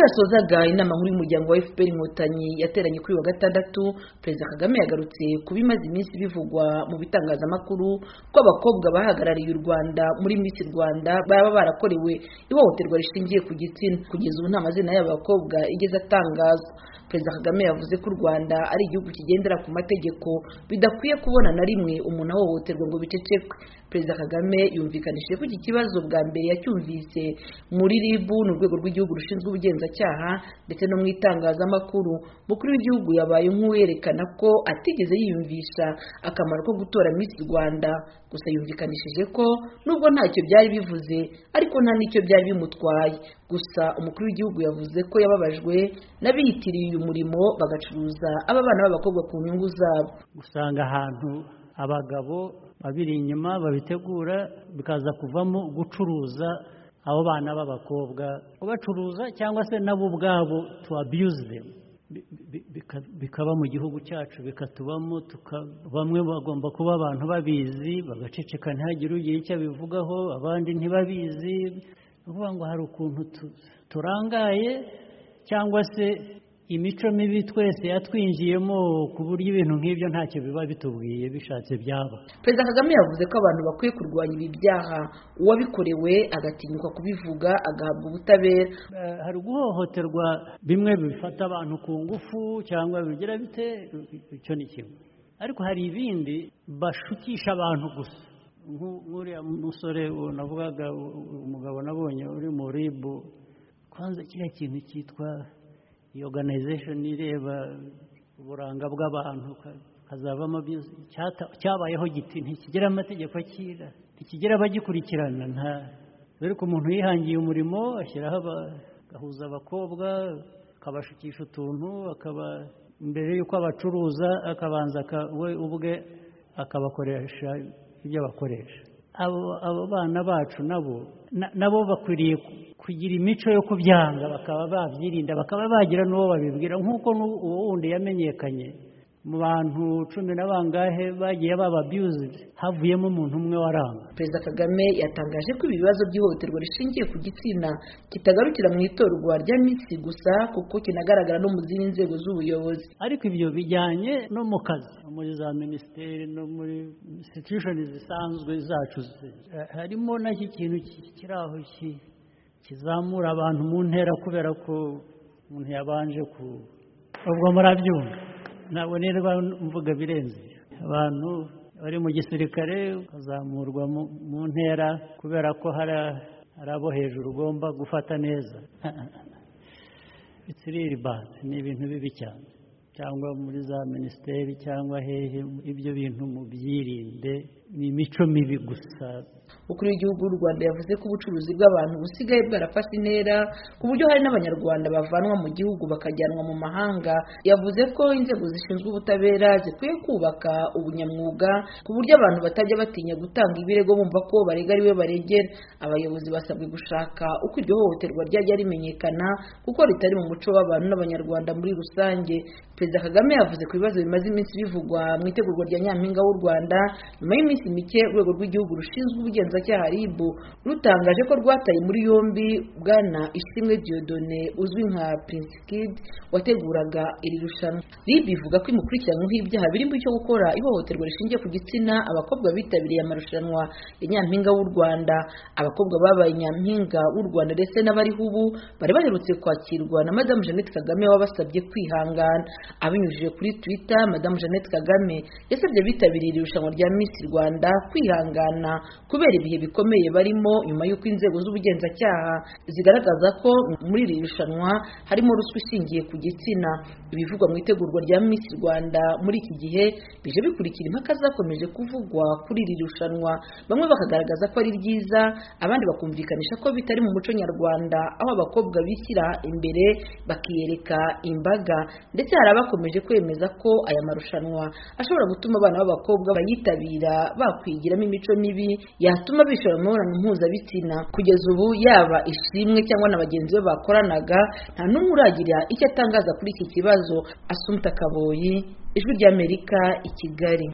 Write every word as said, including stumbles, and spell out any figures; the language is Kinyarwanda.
yasozaga inama nkuru y'umuryango wa F P R Inkotanyi yateranye kuri wa gatandatu, Perezida Kagame yagarutse ku bimaze iminsi bivugwa mu bitangazamakuru ko abakobwa bahagarariye u Rwanda muri Miss Rwanda baba barakorewe ihohoterwa rishingiye ku gitsina. Kugeza ubu nta mazina y'aba bakobwa igeze atangazwa. Perezida Kagame yavuze ko u Rwanda ari igihugu kigendera ku mategeko, bidakwiye kubona na rimwe umuntu ahohoterwa ngo bicecekwe. Perezida Kagame yumvikanishije ko iki kibazo bwa mbere yacyumvise muri R I B n'urwego rw'igihugu rushinzwe ubugenzacyaha ndetse no mu itangazamakuru. Mukuru w'igihugu yabaye nk'uwerekana ko atigeze yiyumvisha akamaro ko gutora Miss Rwanda, gusa yumvikanishije ko nubwo ntacyo byari bivuze ariko nta n'icyo byari bimutwaye. Gusa umukuru w'igihugu yavuze ko yababajwe n'abiyitiriye uyu murimo bagacuruza aba bana b'abakobwa ku nyungu zabo. Usanga ahantu abagabo babiri inyuma babitegura bikaza kuvamo gucuruza abo bana b'abakobwa, ubacuruza cyangwa se nabo ubwabo to abuse them, bikaba mu gihugu cyacu bikatubamo. Bamwe bagomba kuba abantu babizi bagaceceka ntihagire ugira icyo abivugaho, abandi ntibabizi. Uvuga ngo hari ukuntu turangaye cyangwa se imico mibi twese yatwinjiyemo ku buryo ibintu nk'ibyo ntacyo biba bitubwiye bishatse byaba. Perezida Kagame yavuze ko abantu bakwiye kurwanya ibi byaha, uwabikorewe agatinyuka kubivuga agahabwa ubutabera. Hari guhohoterwa bimwe bifata abantu ku ngufu cyangwa bigira bite, icyo ni kimwe, ariko hari ibindi bashukisha abantu gusa. Nk'uriya musore navugaga, umugabo nabonye uri mu R I B, kwanza kiriya kintu cyitwa iyi organization ireba uburanga bw'abantu kazavamo cyabayeho giti ntikigira amategeko akira, ntikigira abagikurikirana. Nta dore ko umuntu yihangiye umurimo ashyiraho agahuza abakobwa akabashukisha utuntu, akaba mbere y'uko abacuruza akabanza we ubwe akabakoresha ibyo bakoresha. Abo bana bacu nabo nabo bakwiriye kugira imico yo kubyanga, bakaba babyirinda, bakaba bagira n'uwo babibwira. Nk'uko uwo wundi yamenyekanye mu bantu cumi na bangahe bagiye baba abused, havuyemo umuntu umwe waranga. Perezida Kagame yatangaje ko ibibazo by'ihohoterwa rishingiye ku gitsina kitagarukira mu itorwa rya Miss gusa, kuko kinagaragara no mu zindi nzego z'ubuyobozi. Ariko ibyo bijyanye no mu kazi, muri za minisiteri no muri institution zisanzwe zacu, harimo n'iki kintu kiri aho kizamura abantu mu ntera, kubera ko umuntu yabanje ku ubwo murabyumva. Ntabwo nirwa mvuga birenze. Abantu bari mu gisirikare ukazamurwa mu ntera kubera ko hari abo hejuru ugomba gufata neza. It's really bad. Ni ibintu bibi cyane. Cyangwa muri za minisiteri cyangwa hehe, ibyo bintu mubyirinde, ni imico mibi gusa. Umukuru w'igihugu w'u Rwanda yavuze ko ubucuruzi bw'abantu busigaye bwarafashe intera ku buryo hari n'abanyarwanda bavanwa mu gihugu bakajyanwa mu mahanga. Yavuze ko inzego zishinzwe ubutabera zikwiye kubaka ubunyamwuga ku buryo abantu batajya batinya gutanga ibirego bumva ko barega ari we baregera. Abayobozi basabwe gushaka uko iryo hohoterwa ryajya rimenyekana, kuko ritari mu muco w'abantu n'abanyarwanda muri rusange. Perezida Kagame yavuze ku bibazo bimaze iminsi bivugwa mu itegurwa rya Nyampinga w'u Rwanda. Nyuma y'iminsi mike urwego rw'igihugu rushinzwe ubugenzacyaha R I B rutangaje ko rwataye muri yombi Bwana Ishimwe Dieudonné uzwi nka Prince Kid wateguraga iri rushanwa. R I B ivuga ko imukurikiranyweho ibyaha birimo icyo gukora ihohoterwa rishingiye ku gitsina abakobwa bitabiriye amarushanwa ya Nyampinga w'u Rwanda. Abakobwa babaye Nyampinga w'u Rwanda ndetse n'abariho ubu bari baherutse kwakirwa na Madame Jeannette Kagame wabasabye kwihangana. Abinyujije kuri Twitter, Madame Jeannette Kagame yasabye abitabiriye irushanwa rya Miss Rwanda kwihangana kubera ibihe bikomeye barimo nyuma y'uko inzego z'ubugenzacyaha zigaragaza ko muri iri rushanwa harimo ruswa ishingiye ku gitsina. Ibivugwa mu itegurwa rya Miss Rwanda muri iki gihe bije bikurikira impaka zakomeje kuvugwa kuri iri rushanwa. Bamwe bakagaragaza ko ari ryiza, abandi bakumvikanisha ko bitari mu muco nyarwanda, aho abakobwa bishyira imbere bakiyereka imbaga. Ndetse hari abakomeje kwemeza ko aya marushanwa ashobora gutuma abana b'abakobwa bayitabira bakwigiramo imico mibi yatuma bishora mu mibonano mpuzabitsina. Kugeza ubu yaba Ishimwe cyangwa na bagenzi be bakoranaga nta n'umwe uragira icyo atangaza kuri iki kibazo. Assumpta Kaboyi, Ijwi ry'Amerika, i Kigali.